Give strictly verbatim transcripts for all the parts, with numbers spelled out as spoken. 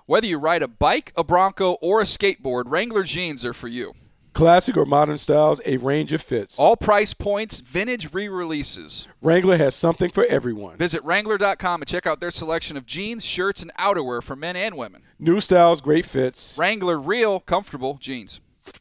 Whether you ride a bike, a Bronco, or a skateboard, Wrangler jeans are for you. Classic or modern styles, a range of fits. All price points, vintage re-releases. Wrangler has something for everyone. Visit Wrangler dot com and check out their selection of jeans, shirts, and outerwear for men and women. New styles, great fits. Wrangler real, comfortable jeans.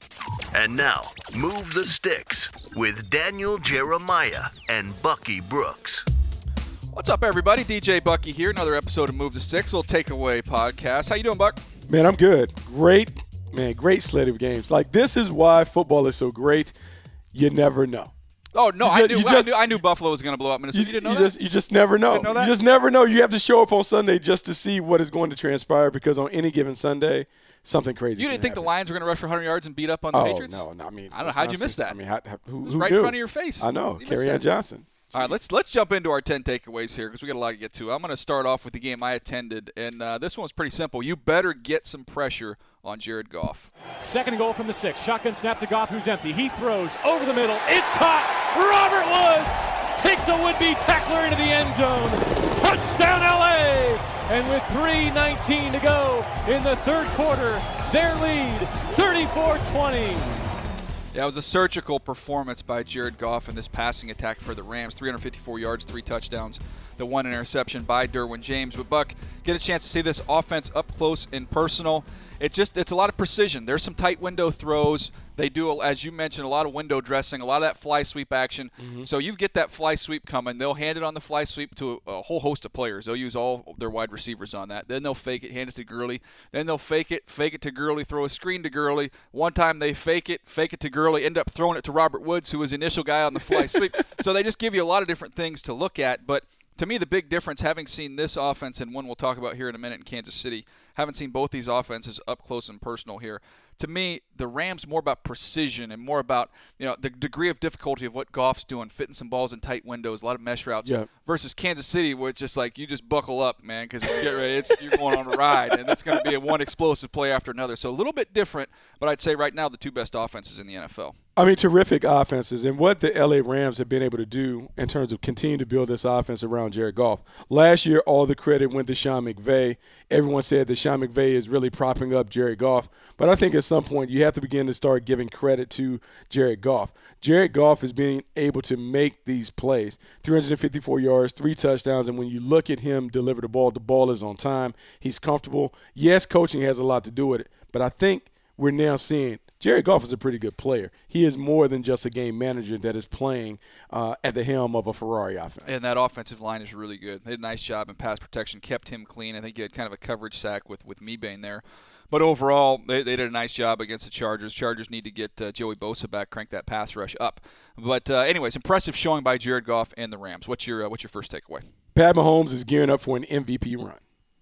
And now, Move the Sticks with Daniel Jeremiah and Bucky Brooks. What's up, everybody? D J Bucky here. Another episode of Move the Sticks, little takeaway podcast. How you doing, Buck? Man, I'm good. Great, man, great slate of games. Like, this is why football is so great. You never know. Oh, no, You I, just- knew, you I just- knew I knew Buffalo was going to blow up Minnesota. You, You, didn't know you that? just you just never know. Didn't know that? You just never know. You have to show up on Sunday just to see what is going to transpire, because on any given Sunday, something crazy. You didn't can think the happen. Lions were going to rush for one hundred yards and beat up on the Oh Patriots? no, no. I mean, I don't know. How'd you miss that? I mean, how, how, who, It was who right knew? in front of your face. I know. You missed Kerryon that. Johnson. All right, let's let's jump into our ten takeaways here because we got a lot to get to. I'm going to start off with the game I attended, and uh, this one was pretty simple. You better get some pressure on Jared Goff. Second goal from the six. Shotgun snap to Goff, who's empty. He throws over the middle. It's caught. Robert Woods takes a would-be tackler into the end zone. Touchdown, L A! And with three nineteen to go in the third quarter, their lead, thirty-four twenty. Yeah, it was a surgical performance by Jared Goff in this passing attack for the Rams. three hundred fifty-four yards, three touchdowns, the one interception by Derwin James. But, Buck, get a chance to see this offense up close and personal. It just it's a lot of precision. There's some tight window throws. They do, as you mentioned, a lot of window dressing, a lot of that fly sweep action. Mm-hmm. So you get that fly sweep coming. They'll hand it on the fly sweep to a, a whole host of players. They'll use all their wide receivers on that. Then they'll fake it, hand it to Gurley. Then they'll fake it, fake it to Gurley, throw a screen to Gurley. One time they fake it, fake it to Gurley, end up throwing it to Robert Woods, who was the initial guy on the fly sweep. So they just give you a lot of different things to look at. But to me, the big difference, having seen this offense and one we'll talk about here in a minute in Kansas City, haven't seen both these offenses up close and personal here. To me, the Rams more about precision and more about, you know, the degree of difficulty of what Goff's doing, fitting some balls in tight windows, a lot of mesh routes, yeah. versus Kansas City, where it's just like you just buckle up, man, because it's get ready, it's you're going on a ride, and it's going to be a one explosive play after another. So a little bit different, but I'd say right now the two best offenses in the N F L. I mean, terrific offenses. And what the L A Rams have been able to do in terms of continuing to build this offense around Jared Goff. Last year, all the credit went to Sean McVay. Everyone said that Sean McVay is really propping up Jared Goff. But I think at some point you have to begin to start giving credit to Jared Goff. Jared Goff is being able to make these plays. three hundred fifty-four yards, three touchdowns. And when you look at him deliver the ball, the ball is on time. He's comfortable. Yes, coaching has a lot to do with it. But I think we're now seeing Jared Goff is a pretty good player. He is more than just a game manager that is playing uh, at the helm of a Ferrari offense. And that offensive line is really good. They did a nice job in pass protection, kept him clean. I think he had kind of a coverage sack with, with Mebane there. But overall, they, they did a nice job against the Chargers. Chargers need to get uh, Joey Bosa back, crank that pass rush up. But uh, anyways, impressive showing by Jared Goff and the Rams. What's your uh, what's your first takeaway? Pat Mahomes is gearing up for an M V P run.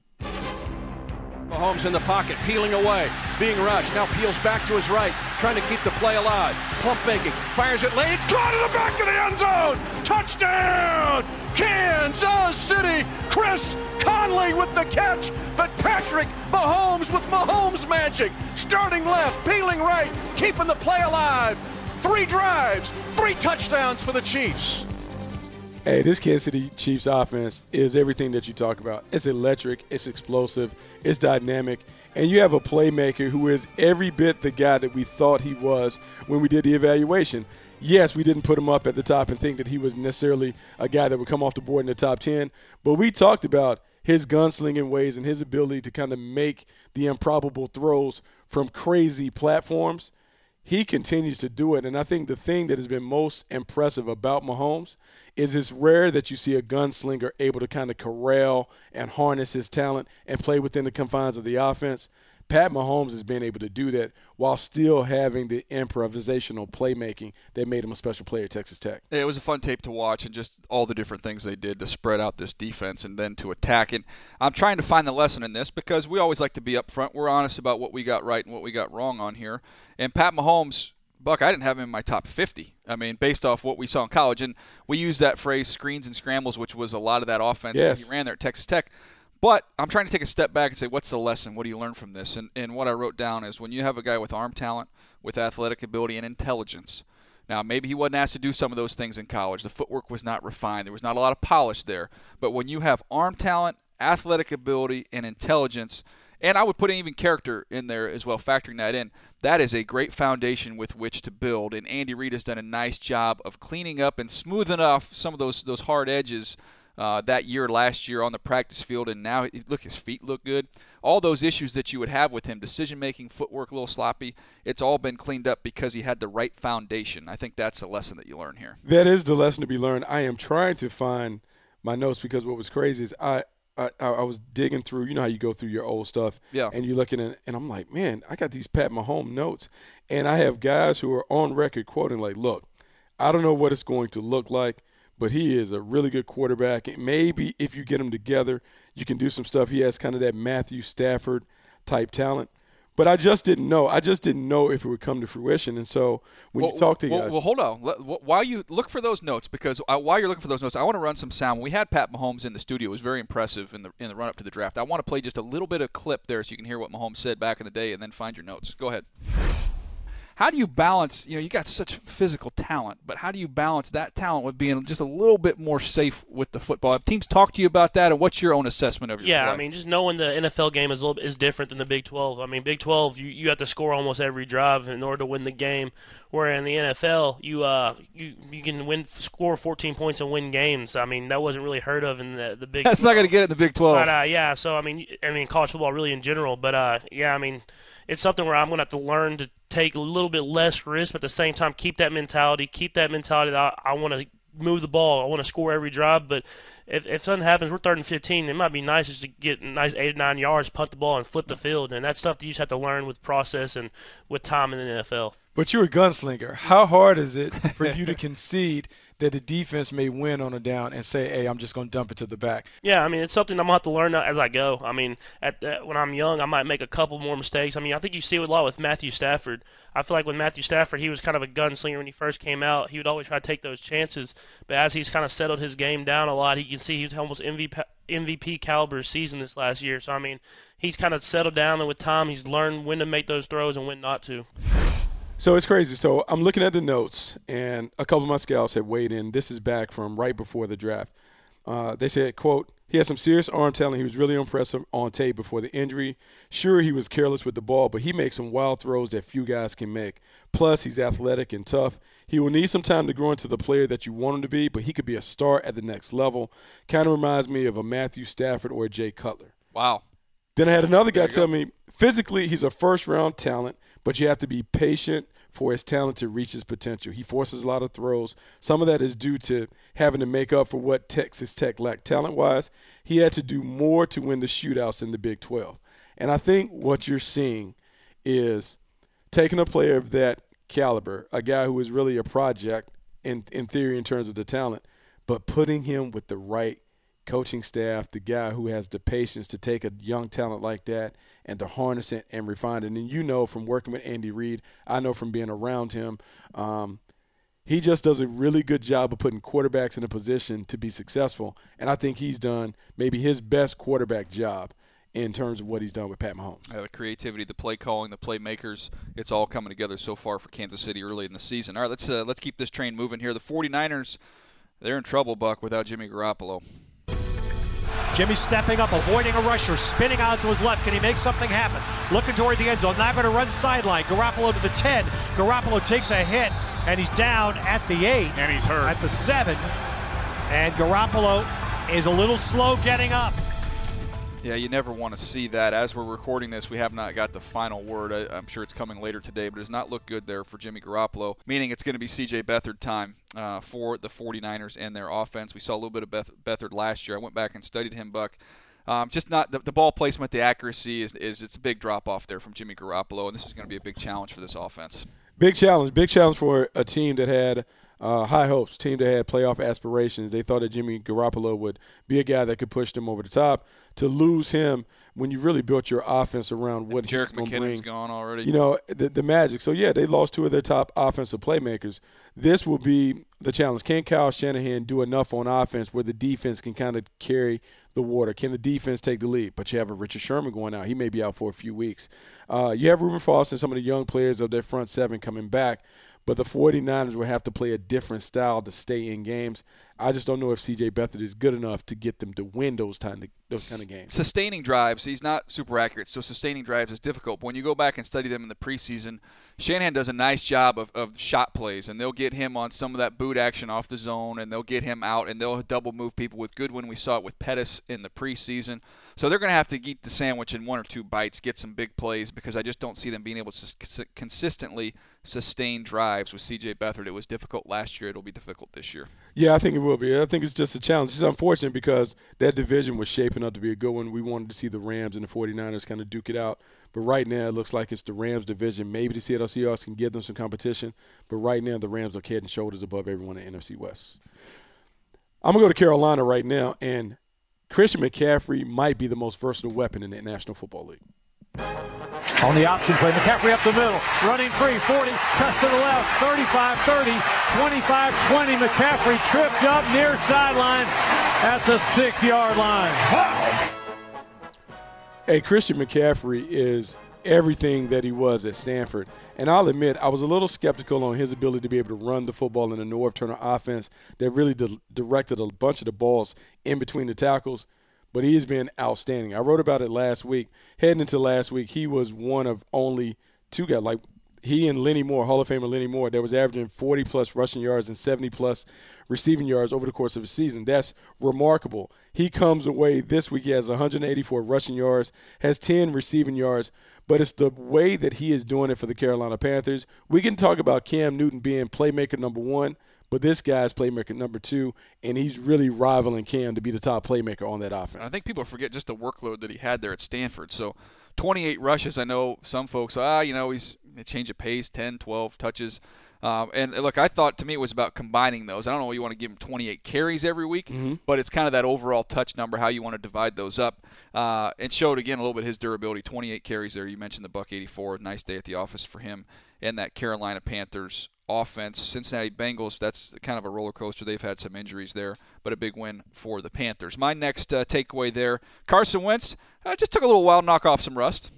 Mahomes in the pocket, peeling away, being rushed. Now peels back to his right, trying to keep the play alive. Pump faking, fires it late. It's gone to the back of the end zone. Touchdown, Kansas City. Chris Conley with the catch, but Patrick Mahomes with Mahomes magic. Starting left, peeling right, keeping the play alive. Three drives, three touchdowns for the Chiefs. Hey, this Kansas City Chiefs offense is everything that you talk about. It's electric, it's explosive, it's dynamic, and you have a playmaker who is every bit the guy that we thought he was when we did the evaluation. Yes, we didn't put him up at the top and think that he was necessarily a guy that would come off the board in the top ten, but we talked about his gunslinging ways and his ability to kind of make the improbable throws from crazy platforms. He continues to do it, and I think the thing that has been most impressive about Mahomes is it's rare that you see a gunslinger able to kind of corral and harness his talent and play within the confines of the offense. Pat Mahomes has been able to do that while still having the improvisational playmaking that made him a special player at Texas Tech. It was a fun tape to watch, and just all the different things they did to spread out this defense and then to attack it. I'm trying to find the lesson in this because we always like to be up front. We're honest about what we got right and what we got wrong on here. And Pat Mahomes, Buck, I didn't have him in my top fifty. I mean, based off what we saw in college. And we use that phrase, screens and scrambles, which was a lot of that offense yes. that he ran there at Texas Tech. But I'm trying to take a step back and say, what's the lesson? What do you learn from this? And, and what I wrote down is when you have a guy with arm talent, with athletic ability and intelligence. Now, maybe he wasn't asked to do some of those things in college. The footwork was not refined. There was not a lot of polish there. But when you have arm talent, athletic ability, and intelligence, And I would put even character in there as well, factoring that in. That is a great foundation with which to build, and Andy Reid has done a nice job of cleaning up and smoothing off some of those those hard edges uh, that year, last year on the practice field, and now, look, his feet look good. All those issues that you would have with him, decision-making, footwork a little sloppy, it's all been cleaned up because he had the right foundation. I think that's a lesson that you learn here. That is the lesson to be learned. I am trying to find my notes because what was crazy is I – I, I was digging through, you know how you go through your old stuff, yeah. and you're looking at, and I'm like, man, I got these Pat Mahomes notes, and I have guys who are on record quoting like, look, I don't know what it's going to look like, but he is a really good quarterback. And maybe if you get him together, you can do some stuff. He has kind of that Matthew Stafford type talent. But I just didn't know. I just didn't know if it would come to fruition. And so when well, you talk to well, guys. Well, hold on. While you look for those notes, because while you're looking for those notes, I want to run some sound. When we had Pat Mahomes in the studio, it was very impressive in the in the run-up to the draft. I want to play just a little bit of clip there so you can hear what Mahomes said back in the day and then find your notes. Go ahead. How do you balance, you know, you got such physical talent, but how do you balance that talent with being just a little bit more safe with the football? Have teams talked to you about that, and what's your own assessment of your Yeah, play? I mean, just knowing the N F L game is a little bit, is different than the Big twelve. I mean, Big twelve, you, you have to score almost every drive in order to win the game, where in the N F L, you uh you, you can win score fourteen points and win games. I mean, that wasn't really heard of in the, the Big That's twelve. not going to get it in the Big twelve. But, uh, yeah, so, I mean, I mean, college football really in general, but, uh, yeah, I mean, it's something where I'm going to have to learn to take a little bit less risk, but at the same time keep that mentality, keep that mentality that I, I want to move the ball, I want to score every drive, but if, if something happens, we're third and fifteen, it might be nice just to get nice eight or nine yards, punt the ball, and flip the field, and that's stuff that you just have to learn with process and with time in the N F L. But you're a gunslinger. How hard is it for you to concede that the defense may win on a down and say, hey, I'm just going to dump it to the back? Yeah, I mean, it's something I'm going to have to learn as I go. I mean, at the, when I'm young, I might make a couple more mistakes. I mean, I think you see it a lot with Matthew Stafford. I feel like with Matthew Stafford, he was kind of a gunslinger when he first came out. He would always try to take those chances. But as he's kind of settled his game down a lot, he can see he was almost M V P, M V P caliber season this last year. So, I mean, he's kind of settled down, and with time, he's learned when to make those throws and when not to. So it's crazy. So I'm looking at the notes, and a couple of my scouts have weighed in. This is back from right before the draft. Uh, they said, quote, he had some serious arm talent. He was really impressive on tape before the injury. Sure, he was careless with the ball, but he makes some wild throws that few guys can make. Plus, he's athletic and tough. He will need some time to grow into the player that you want him to be, but he could be a star at the next level. Kind of reminds me of a Matthew Stafford or a Jay Cutler. Wow. Then I had another guy tell me, physically, he's a first-round talent, but you have to be patient for his talent to reach his potential. He forces a lot of throws. Some of that is due to having to make up for what Texas Tech lacked talent-wise. He had to do more to win the shootouts in the Big twelve. And I think what you're seeing is taking a player of that caliber, a guy who is really a project in, in theory in terms of the talent, but putting him with the right coaching staff, the guy who has the patience to take a young talent like that and to harness it and refine it. And you know from working with Andy Reid, I know from being around him, um, he just does a really good job of putting quarterbacks in a position to be successful. And I think he's done maybe his best quarterback job in terms of what he's done with Pat Mahomes. Uh, the creativity, the play calling, the playmakers, it's all coming together so far for Kansas City early in the season. All right, let's uh, let's keep this train moving here. The 49ers, they're in trouble, Buck, without Jimmy Garoppolo. Jimmy stepping up, avoiding a rusher, spinning out to his left. Can he make something happen? Looking toward the end zone. Now going to run sideline. Garoppolo to the ten. Garoppolo takes a hit, and he's down at the eight. And he's hurt. At the seven. And Garoppolo is a little slow getting up. Yeah, you never want to see that. As we're recording this, we have not got the final word. I, I'm sure it's coming later today, but it does not look good there for Jimmy Garoppolo, meaning it's going to be C J Beathard time uh, for the 49ers and their offense. We saw a little bit of Beth- Beathard last year. I went back and studied him, Buck. Um, just not the, the ball placement, the accuracy is, is it's a big drop-off there from Jimmy Garoppolo, and this is going to be a big challenge for this offense. Big challenge. Big challenge for a team that had uh, high hopes, team that had playoff aspirations. They thought that Jimmy Garoppolo would be a guy that could push them over the top. To lose him when you really built your offense around what Jerick he's going to McKinnon's bring, gone already. You know, the, the magic. So, yeah, they lost two of their top offensive playmakers. This will be the challenge. Can Kyle Shanahan do enough on offense where the defense can kind of carry the water? Can the defense take the lead? But you have a Richard Sherman going out. He may be out for a few weeks. Uh, you have Reuben Foster and some of the young players of their front seven coming back. but the 49ers will have to play a different style to stay in games. I just don't know if C J Beathard is good enough to get them to win those kind of those kind of games. Sustaining drives, he's not super accurate, so sustaining drives is difficult. But when you go back and study them in the preseason, Shanahan does a nice job of, of shot plays, and they'll get him on some of that boot action off the zone, and they'll get him out, and they'll double move people with Goodwin. We saw it with Pettis in the preseason. So they're going to have to eat the sandwich in one or two bites, get some big plays, because I just don't see them being able to consistently sustain drives with C J Beathard. It was difficult last year. It'll be difficult this year. Yeah, I think it will be. I think it's just a challenge. It's unfortunate because that division was shaping up to be a good one. We wanted to see the Rams and the 49ers kind of duke it out. But right now it looks like it's the Rams division. Maybe the Seattle Seahawks can give them some competition. But right now the Rams are head and shoulders above everyone in the N F C West. I'm going to go to Carolina right now, and Christian McCaffrey might be the most versatile weapon in the National Football League. On the option play, McCaffrey up the middle, running free, forty, cuts to the left, thirty-five thirty, twenty-five twenty. McCaffrey tripped up near sideline at the six-yard line. Wow. Hey, Christian McCaffrey is everything that he was at Stanford. And I'll admit, I was a little skeptical on his ability to be able to run the football in a Norv Turner offense that really di- directed a bunch of the balls in between the tackles. But he has been outstanding. I wrote about it last week. Heading into last week, he was one of only two guys. Like he and Lenny Moore, Hall of Famer Lenny Moore, that was averaging forty-plus rushing yards and seventy-plus receiving yards over the course of a season. That's remarkable. He comes away this week. He has one hundred eighty-four rushing yards, has ten receiving yards. But it's the way that he is doing it for the Carolina Panthers. We can talk about Cam Newton being playmaker number one, but this guy's playmaker number two, and he's really rivaling Cam to be the top playmaker on that offense. I think people forget just the workload that he had there at Stanford. So twenty-eight rushes, I know some folks, ah, you know, he's a change of pace, ten, twelve touches. Um, and, look, I thought to me it was about combining those. I don't know if you want to give him twenty-eight carries every week, mm-hmm. but it's kind of that overall touch number, how you want to divide those up. Uh, and showed, again, a little bit his durability. twenty-eight carries there. You mentioned the buck eighty-four. Nice day at the office for him and that Carolina Panthers offense. Cincinnati Bengals, that's kind of a roller coaster. They've had some injuries there, but a big win for the Panthers. My next uh, takeaway there, Carson Wentz uh, just took a little while to knock off some rust.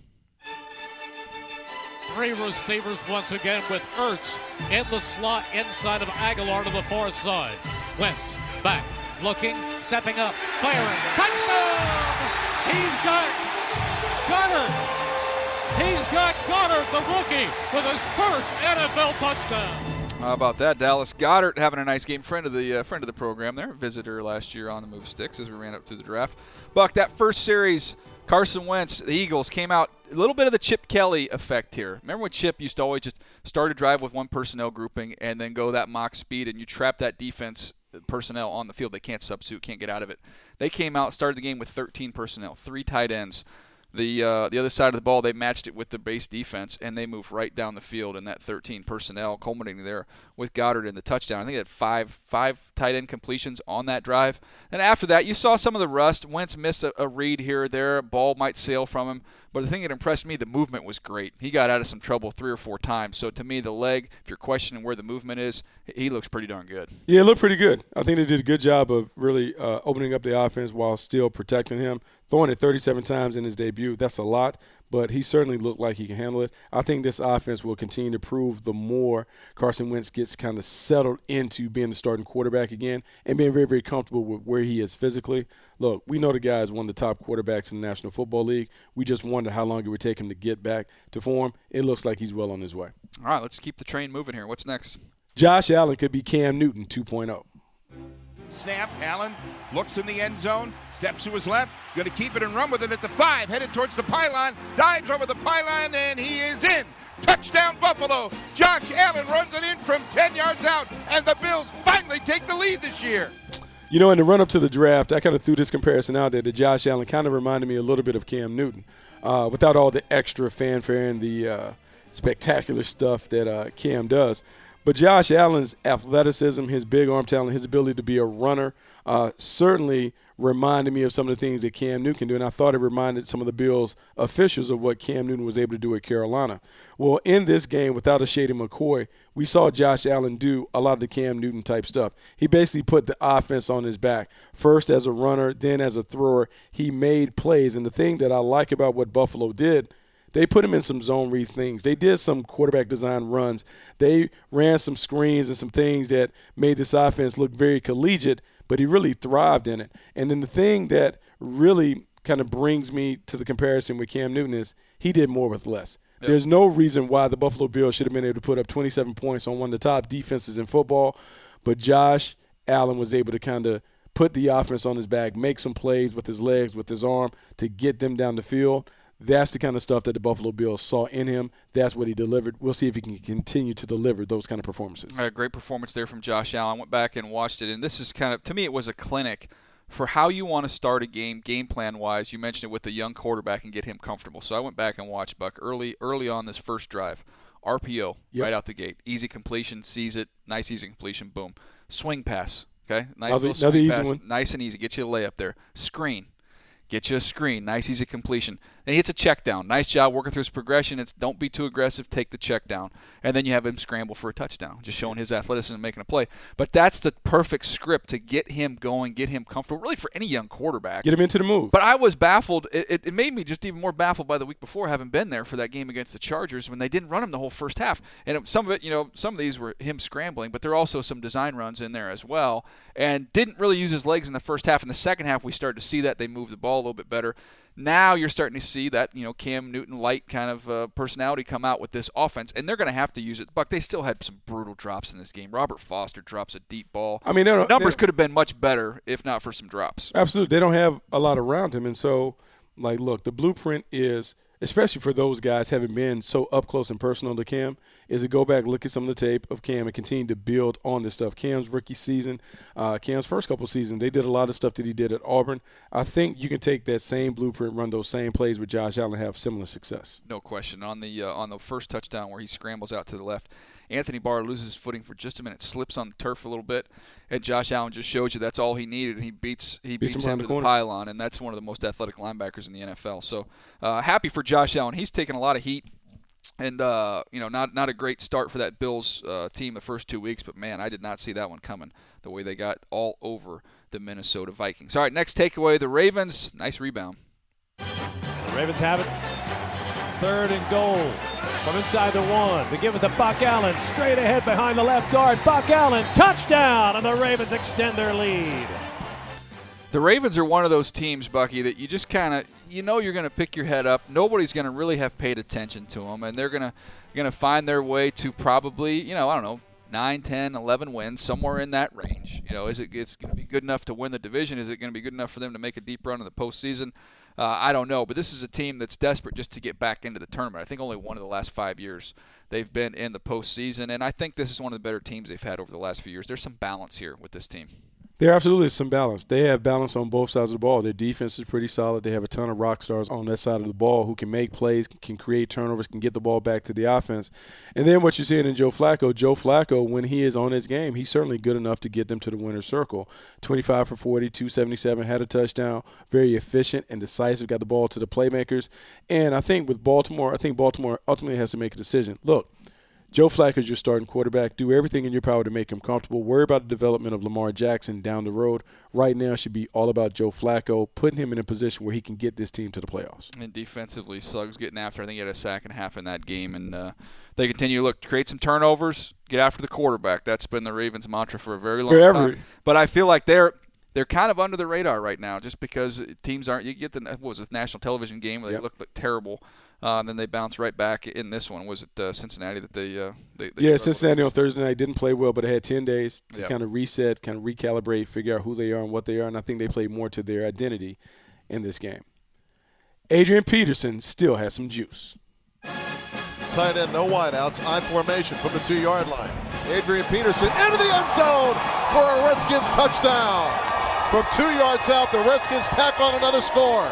Three receivers once again with Ertz in the slot inside of Aguilar to the far side. Wentz back, looking, stepping up, firing. Touchdown! He's got Goddard. He's got Goddard, the rookie, with his first N F L touchdown. How about that, Dallas Goedert having a nice game. Friend of the uh, friend of the program there, visitor last year on the Move Sticks as we ran up through the draft. Buck, that first series, Carson Wentz, the Eagles, came out a little bit of the Chip Kelly effect here. Remember when Chip used to always just start a drive with one personnel grouping and then go that mock speed, and you trap that defense personnel on the field. They can't substitute, can't get out of it. They came out, started the game with thirteen personnel, three tight ends. The uh, the other side of the ball, they matched it with the base defense, and they moved right down the field in that thirteen personnel, culminating there with Goddard in the touchdown. I think they had five five tight end completions on that drive. And after that, you saw some of the rust. Wentz missed a, a read here or there. A ball might sail from him. But the thing that impressed me, the movement was great. He got out of some trouble three or four times. So to me, the leg, if you're questioning where the movement is, he looks pretty darn good. Yeah, it looked pretty good. I think they did a good job of really uh, opening up the offense while still protecting him. Throwing it thirty-seven times in his debut, that's a lot, but he certainly looked like he can handle it. I think this offense will continue to prove the more Carson Wentz gets kind of settled into being the starting quarterback again and being very, very comfortable with where he is physically. Look, we know the guy is one of the top quarterbacks in the National Football League. We just wonder how long it would take him to get back to form. It looks like he's well on his way. All right, let's keep the train moving here. What's next? Josh Allen could be Cam Newton two point oh. Snap, Allen looks in the end zone, steps to his left, going to keep it and run with it at the five, headed towards the pylon, dives over the pylon, and he is in. Touchdown Buffalo. Josh Allen runs it in from ten yards out, and the Bills finally take the lead this year. You know, in the run-up to the draft, I kind of threw this comparison out there that Josh Allen kind of reminded me a little bit of Cam Newton, uh, without all the extra fanfare and the uh, spectacular stuff that uh, Cam does. But Josh Allen's athleticism, his big arm talent, his ability to be a runner uh, certainly reminded me of some of the things that Cam Newton can do, and I thought it reminded some of the Bills officials of what Cam Newton was able to do at Carolina. Well, in this game, without a Shady McCoy, we saw Josh Allen do a lot of the Cam Newton type stuff. He basically put the offense on his back, first as a runner, then as a thrower. He made plays, and the thing that I like about what Buffalo did, They put him in some zone read things. They did some quarterback design runs. They ran some screens and some things that made this offense look very collegiate, but he really thrived in it. And then the thing that really kind of brings me to the comparison with Cam Newton is he did more with less. Yep. There's no reason why the Buffalo Bills should have been able to put up twenty-seven points on one of the top defenses in football, but Josh Allen was able to kind of put the offense on his back, make some plays with his legs, with his arm to get them down the field. That's the kind of stuff that the Buffalo Bills saw in him. That's what he delivered. We'll see if he can continue to deliver those kind of performances. A great performance there from Josh Allen. Went back and watched it, and this is kind of, to me, it was a clinic for how you want to start a game, game plan-wise. You mentioned it with the young quarterback and get him comfortable. So I went back and watched Buck early early on this first drive. R P O, yep. Right out the gate. Easy completion, sees it, nice easy completion, boom. Swing pass, okay? Nice another, little swing another easy pass, one. Nice and easy. Get you a layup there. Screen. Get you a screen. Nice, easy completion. Then he hits a check down. Nice job working through his progression. It's don't be too aggressive. Take the check down. And then you have him scramble for a touchdown, just showing his athleticism and making a play. But that's the perfect script to get him going, get him comfortable, really for any young quarterback. Get him into the move. But I was baffled. It, it, it made me just even more baffled by the week before, having been there for that game against the Chargers when they didn't run him the whole first half. And it, some of it, you know, some of these were him scrambling, but there are also some design runs in there as well. And didn't really use his legs in the first half. In the second half, we started to see that. They moved the ball a little bit better. Now you're starting to see that, you know, Cam Newton-light kind of uh, personality come out with this offense, and they're going to have to use it. Buck, they still had some brutal drops in this game. Robert Foster drops a deep ball. I mean, the numbers could have been much better if not for some drops. Absolutely. They don't have a lot around him, and so, like, look, the blueprint is, especially for those guys having been so up close and personal to Cam, is to go back, look at some of the tape of Cam and continue to build on this stuff. Cam's rookie season, uh, Cam's first couple seasons, they did a lot of stuff that he did at Auburn. I think you can take that same blueprint, run those same plays with Josh Allen, and have similar success. No question. On the uh, on the first touchdown where he scrambles out to the left, Anthony Barr loses his footing for just a minute, slips on the turf a little bit, and Josh Allen just shows you that's all he needed, and he beats he beats, beats him, him to the, the pylon, and that's one of the most athletic linebackers in the N F L. So uh, happy for Josh Allen. He's taken a lot of heat. And, uh, you know, not not a great start for that Bills uh, team the first two weeks, but, man, I did not see that one coming, the way they got all over the Minnesota Vikings. All right, next takeaway, the Ravens. Nice rebound. The Ravens have it. Third and goal from inside the one. They give it to Buck Allen, straight ahead behind the left guard. Buck Allen, touchdown, and the Ravens extend their lead. The Ravens are one of those teams, Bucky, that you just kind of, you know you're going to pick your head up. Nobody's going to really have paid attention to them, and they're going to going to find their way to probably, you know, I don't know, nine, ten, eleven wins, somewhere in that range. You know, is it it's going to be good enough to win the division? Is it going to be good enough for them to make a deep run in the postseason? Uh, I don't know, but this is a team that's desperate just to get back into the tournament. I think only one of the last five years they've been in the postseason, and I think this is one of the better teams they've had over the last few years. There's some balance here with this team. There absolutely is some balance. They have balance on both sides of the ball. Their defense is pretty solid. They have a ton of rock stars on that side of the ball who can make plays, can create turnovers, can get the ball back to the offense. And then what you're seeing in Joe Flacco, Joe Flacco, when he is on his game, he's certainly good enough to get them to the winner's circle. twenty-five for forty, two seventy-seven, had a touchdown, very efficient and decisive, got the ball to the playmakers. And I think with Baltimore, I think Baltimore ultimately has to make a decision. Look, Joe Flacco is your starting quarterback. Do everything in your power to make him comfortable. Worry about the development of Lamar Jackson down the road. Right now should be all about Joe Flacco, putting him in a position where he can get this team to the playoffs. And defensively, Suggs getting after. I think he had a sack and a half in that game. And uh, they continue to look, create some turnovers, get after the quarterback. That's been the Ravens' mantra for a very long Forever. time. But I feel like they're they're kind of under the radar right now just because teams aren't – you get the what was it, the national television game where they yep. look like terrible. Uh, and then they bounce right back in this one. Was it uh, Cincinnati that they, uh, they, they – Yeah, Cincinnati on Thursday night didn't play well, but it had ten days to yep. kind of reset, kind of recalibrate, figure out who they are and what they are, and I think they played more to their identity in this game. Adrian Peterson still has some juice. Tight end, no wideouts, I formation from the two-yard line. Adrian Peterson into the end zone for a Redskins touchdown. From two yards out, the Redskins tack on another score.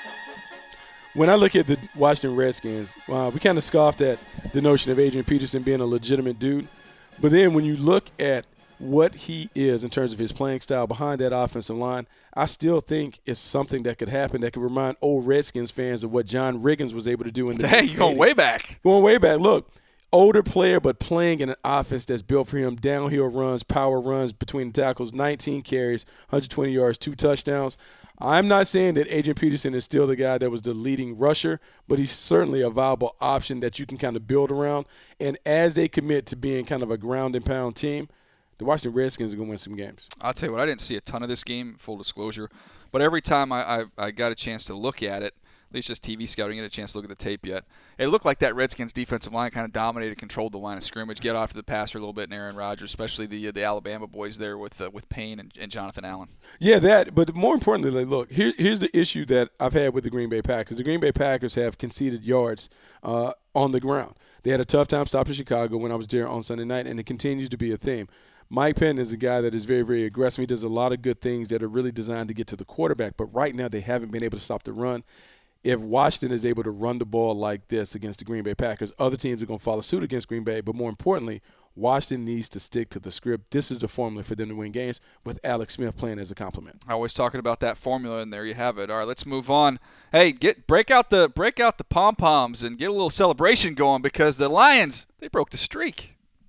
When I look at the Washington Redskins, wow, we kind of scoffed at the notion of Adrian Peterson being a legitimate dude. But then when you look at what he is in terms of his playing style behind that offensive line, I still think it's something that could happen that could remind old Redskins fans of what John Riggins was able to do in the Hey, you're going way back. Going way back. Look, older player but playing in an offense that's built for him, downhill runs, power runs between the tackles, nineteen carries, one hundred twenty yards, two touchdowns. I'm not saying that Adrian Peterson is still the guy that was the leading rusher, but he's certainly a viable option that you can kind of build around. And as they commit to being kind of a ground and pound team, the Washington Redskins are going to win some games. I'll tell you what, I didn't see a ton of this game, full disclosure, but every time I, I, I got a chance to look at it, at least just T V scouting, get a chance to look at the tape yet, it looked like that Redskins defensive line kind of dominated, controlled the line of scrimmage, get off to the passer a little bit, and Aaron Rodgers, especially the the Alabama boys there with uh, with Payne and, and Jonathan Allen. Yeah, that. But more importantly, like, look, here, here's the issue that I've had with the Green Bay Packers. The Green Bay Packers have conceded yards uh, on the ground. They had a tough time stopping Chicago when I was there on Sunday night, and it continues to be a theme. Mike Penn is a guy that is very, very aggressive. He does a lot of good things that are really designed to get to the quarterback, but right now they haven't been able to stop the run. If Washington is able to run the ball like this against the Green Bay Packers, other teams are going to follow suit against Green Bay. But more importantly, Washington needs to stick to the script. This is the formula for them to win games with Alex Smith playing as a complement. I was talking about that formula, and there you have it. All right, let's move on. Hey, get break out the break out the pom poms and get a little celebration going because the Lions, they broke the streak.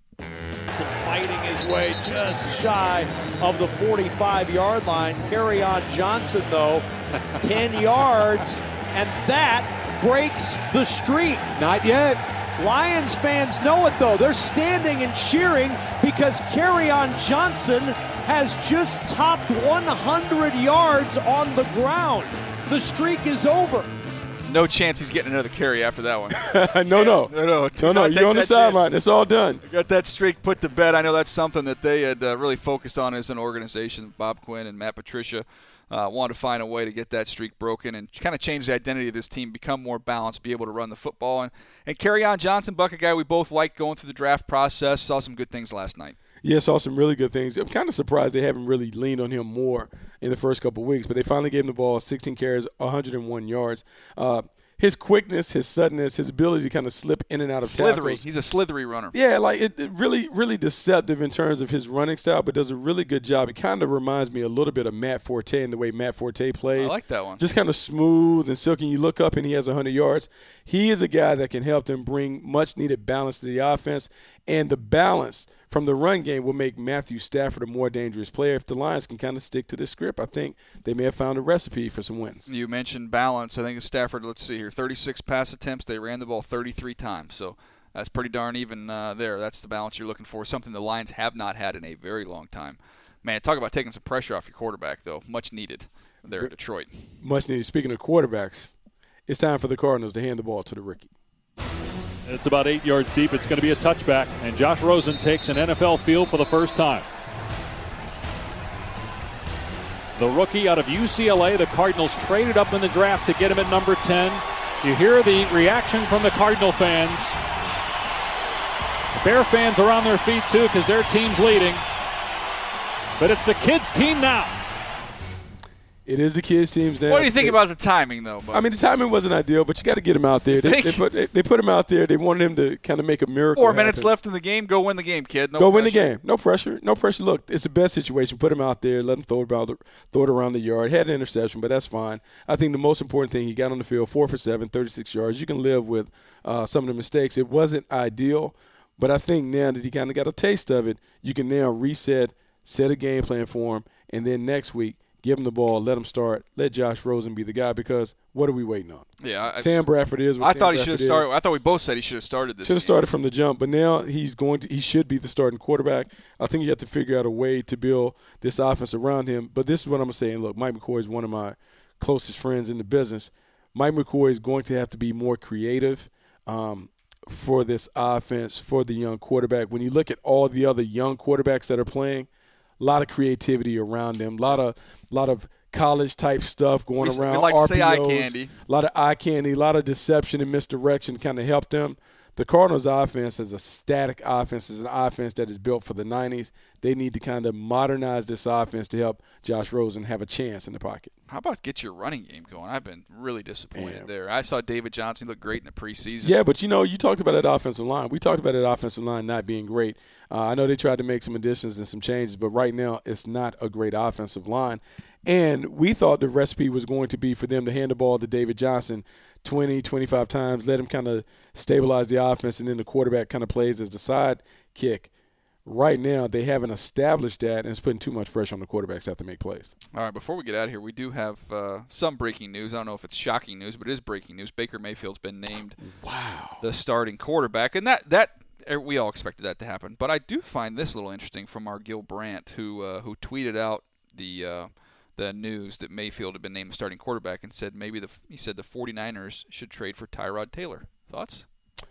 Fighting his way just shy of the forty-five-yard line. Kerryon Johnson, though, ten yards, and that breaks the streak. Not yet. Lions fans know it, though. They're standing and cheering because Kerryon Johnson has just topped one hundred yards on the ground. The streak is over. No chance he's getting another carry after that one. no, no. No, no. No, no. You're on the sideline. It's all done. Got that streak put to bed. I know that's something that they had uh, really focused on as an organization. Bob Quinn and Matt Patricia uh, wanted to find a way to get that streak broken and kind of change the identity of this team, become more balanced, be able to run the football. And, and Kerryon Johnson, Buck, a guy we both liked going through the draft process, saw some good things last night. Yeah, saw some really good things. I'm kind of surprised they haven't really leaned on him more in the first couple of weeks, but they finally gave him the ball, sixteen carries, one hundred one yards. Uh, His quickness, his suddenness, his ability to kind of slip in and out of slithery. tackles. He's a slithery runner. Yeah, like it, it really, really deceptive in terms of his running style, but does a really good job. It kind of reminds me a little bit of Matt Forte and the way Matt Forte plays. I like that one. Just kind of smooth and silky. You look up and he has one hundred yards. He is a guy that can help them bring much-needed balance to the offense, and the balance from the run game will make Matthew Stafford a more dangerous player. If the Lions can kind of stick to this script, I think they may have found a recipe for some wins. You mentioned balance. I think Stafford, let's see here, thirty-six pass attempts. They ran the ball thirty-three times. So that's pretty darn even uh, there. That's the balance you're looking for, something the Lions have not had in a very long time. Man, talk about taking some pressure off your quarterback, though. Much needed there in Detroit. Much needed. Speaking of quarterbacks, it's time for the Cardinals to hand the ball to the rookie. It's about eight yards deep. It's going to be a touchback, and Josh Rosen takes an N F L field for the first time. The rookie out of U C L A, the Cardinals traded up in the draft to get him at number ten. You hear the reaction from the Cardinal fans. The Bear fans are on their feet, too, because their team's leading. But it's the kids' team now. It is the kids' teams now. What do you think they, about the timing, though, Bud? I mean, the timing wasn't ideal, but you got to get him out there. They, they, put, they, they put him out there. They wanted him to kind of make a miracle Four happen. minutes left in the game. Go win the game, kid. No Go pressure. win the game. No pressure. No pressure. Look, it's the best situation. Put him out there. Let him throw it, about, throw it around the yard. Had an interception, but that's fine. I think the most important thing, he got on the field, four for seven, thirty-six yards. You can live with uh, some of the mistakes. It wasn't ideal, but I think now that he kind of got a taste of it, you can now reset, set a game plan for him, and then next week, give him the ball, let him start, let Josh Rosen be the guy, because what are we waiting on? Yeah, I, Sam Bradford is what I Sam thought he Bradford should have started. is. I thought we both said he should have started this. Should have started from the jump, but now he's going to. He should be the starting quarterback. I think you have to figure out a way to build this offense around him. But this is what I'm saying. Look, Mike McCoy is one of my closest friends in the business. Mike McCoy is going to have to be more creative um, for this offense, for the young quarterback. When you look at all the other young quarterbacks that are playing, a lot of creativity around them, a lot of, lot of college type stuff going we, around. We like R to P Os, say eye candy. A lot of eye candy, a lot of deception and misdirection kind of help them. The Cardinals' offense is a static offense. It's an offense that is built for the nineties. They need to kind of modernize this offense to help Josh Rosen have a chance in the pocket. How about get your running game going? I've been really disappointed yeah. there. I saw David Johnson look great in the preseason. Yeah, but, you know, you talked about that offensive line. We talked about that offensive line not being great. Uh, I know they tried to make some additions and some changes, but right now it's not a great offensive line. And we thought the recipe was going to be for them to hand the ball to David Johnson twenty, twenty-five times, let him kind of stabilize the offense, and then the quarterback kind of plays as the sidekick. right now they haven't established that, and it's putting too much pressure on the quarterbacks to have to make plays. All right, before we get out of here, we do have uh, some breaking news. I don't know if it's shocking news, but it is breaking news. Baker Mayfield's been named wow. the starting quarterback, and that that we all expected that to happen. But I do find this a little interesting from our Gil Brandt, who uh, who tweeted out the uh, the news that Mayfield had been named the starting quarterback and said maybe the he said the 49ers should trade for Tyrod Taylor. Thoughts?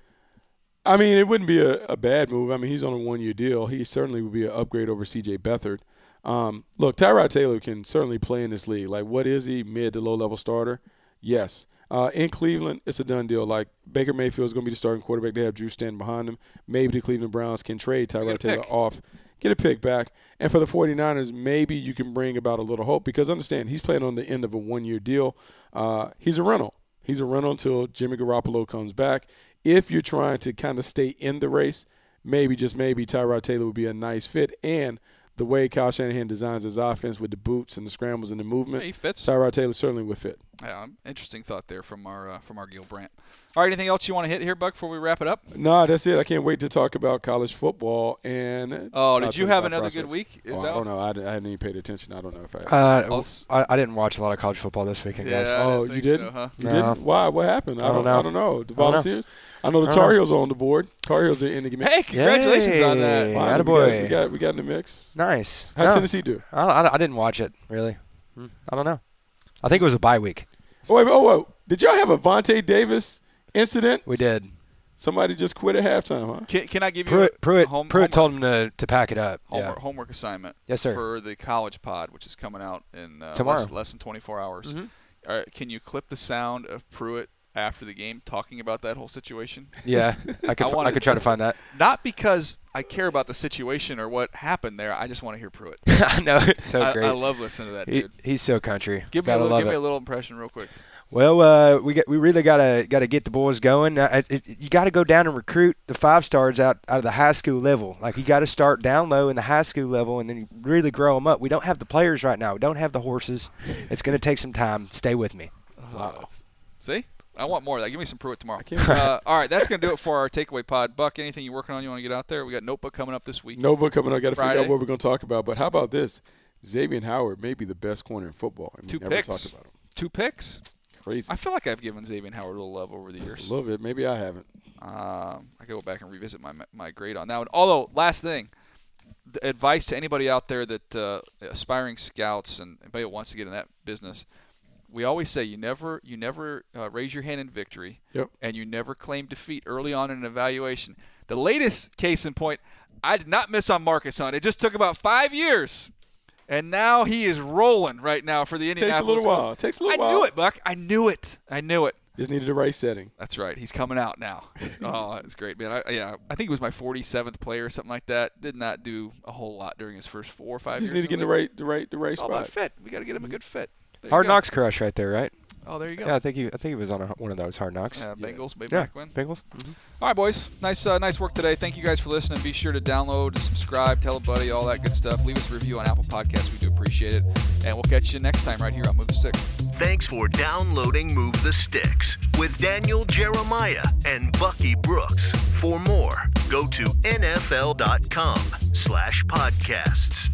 I mean, it wouldn't be a, a bad move. I mean, he's on a one-year deal. He certainly would be an upgrade over C J Beathard. Um, look, Tyrod Taylor can certainly play in this league. Like, what is he, mid to low-level starter? Yes. Uh, in Cleveland, it's a done deal. Like, Baker Mayfield is going to be the starting quarterback. They have Drew standing behind him. Maybe the Cleveland Browns can trade Tyrod Taylor pick. off, get a pick back. And for the 49ers, maybe you can bring about a little hope because understand, he's playing on the end of a one-year deal. Uh, he's a rental. He's a rental until Jimmy Garoppolo comes back. If you're trying to kind of stay in the race, maybe, just maybe, Tyrod Taylor would be a nice fit. And the way Kyle Shanahan designs his offense with the boots and the scrambles and the movement, Yeah, he fits. Tyrod Taylor certainly would fit. Yeah, interesting thought there from our uh, from our Gil Brandt. All right, anything else you want to hit here, Buck, before we wrap it up? No, that's it. I can't wait to talk about college football. And Oh, did uh, you have my another prospects. good week? Is Oh, that I don't know. I, didn't- I hadn't even paid attention. I don't know if I. Uh, I, I didn't watch a lot of college football this weekend, guys. Yeah, I oh, didn't you think didn't? so, huh? You No. didn't? Why? What happened? I, I don't don't, know. I don't know. The I don't know. volunteers? I know the I don't Tar know. Heels are on the board. Tar Heels are in the mix. Hey, congratulations on that. Yay. Wow, we, Attaboy. got, we got we got in the mix. Nice. How'd No. Tennessee do? I, I, I didn't watch it, really. Hmm. I don't know. I think it was a bye week. Oh wait, oh wait. Did y'all have a Vontae Davis incident? We did. Somebody just quit at halftime, huh? Can, can I give you Pruitt, a Pruitt, home, Pruitt homework, told him to, to pack it up. homework, Yeah. homework assignment? Yes, sir. For the college pod, which is coming out in uh, Tomorrow. less, less than twenty-four hours. Mhm. All right, can you clip the sound of Pruitt after the game talking about that whole situation? Yeah, I could I I, wanna- could try to find that. Not because I care about the situation or what happened there. I just want to hear Pruitt. I know, it's so I, great. I love listening to that He, dude. he's so country. Give me a Gotta little, love give me it. a little impression real quick. Well, uh, we get we really gotta gotta get the boys going. Uh, it, it, you got to go down and recruit the five stars out, out of the high school level. Like you got to start down low in the high school level, and then you really grow them up. We don't have the players right now. We don't have the horses. It's gonna take some time. Stay with me. Wow. See? I want more of that. Give me some Pruitt tomorrow. can't- Uh, all right, that's going to do it for our takeaway pod. Buck, anything you're working on you want to get out there? We got Notebook coming up this week. Notebook coming up. Got to figure Friday. out what we're going to talk about. But how about this? Xavier Howard may be the best corner in football. And Two we never picks. talked about him. Two picks? Crazy. I feel like I've given Xavier Howard a little love over the A years. little bit. Maybe I haven't. Um, I can go back and revisit my my grade on that one. Although, last thing, the advice to anybody out there that uh, aspiring scouts and anybody that wants to get in that business, we always say you never you never uh, raise your hand in victory, Yep. and you never claim defeat early on in an evaluation. The latest case in point, I did not miss on Marcus Hunt. It just took about five years, and now he is rolling right now for the Takes a Indianapolis little while. Colts. Takes a little I while. knew it, Buck. I knew it. I knew it. Just needed the right setting. That's right. He's coming out now. Oh, it's great, man. I, yeah, I think it was my forty-seventh play or something like that. Did not do a whole lot during his first four or five Just years. need to get in the right, the right, the right It's all about spot. fit. We got to get him a good fit. There you Hard go. Knocks crush right there, right? Oh, there you go. Yeah, I think he I think he was on a, one of those Hard Knocks. Yeah, Bengals, maybe Yeah, back when. Bengals. Mm-hmm. All right, boys. Nice, uh, nice work today. Thank you guys for listening. Be sure to download, subscribe, tell a buddy, all that good stuff. Leave us a review on Apple Podcasts. We do appreciate it. And we'll catch you next time right here on Move the Sticks. Thanks for downloading Move the Sticks with Daniel Jeremiah and Bucky Brooks. For more, go to N F L dot com slash podcasts.